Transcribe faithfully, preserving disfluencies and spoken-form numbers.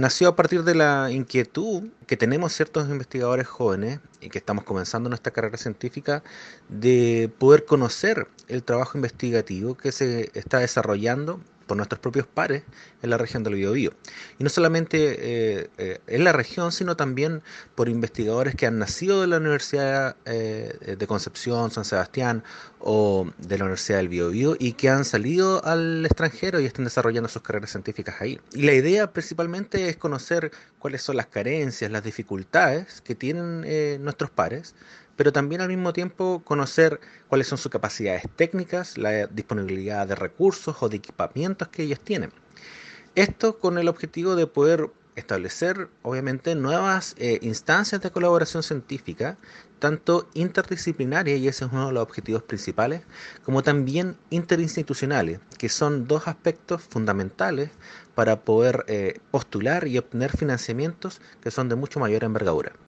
nació a partir de la inquietud que tenemos ciertos investigadores jóvenes y que estamos comenzando nuestra carrera científica de poder conocer el trabajo investigativo que se está desarrollando por nuestros propios pares en la región del Biobío. Y no solamente eh, eh, en la región, sino también por investigadores que han nacido de la Universidad eh, de Concepción, San Sebastián o de la Universidad del Biobío y que han salido al extranjero y están desarrollando sus carreras científicas ahí. Y la idea principalmente es conocer cuáles son las carencias, las dificultades que tienen eh, nuestros pares, pero también al mismo tiempo conocer cuáles son sus capacidades técnicas, la disponibilidad de recursos o de equipamientos que ellos tienen. Esto con el objetivo de poder establecer, obviamente, nuevas eh, instancias de colaboración científica, tanto interdisciplinarias, y ese es uno de los objetivos principales, como también interinstitucionales, que son dos aspectos fundamentales para poder eh, postular y obtener financiamientos que son de mucho mayor envergadura.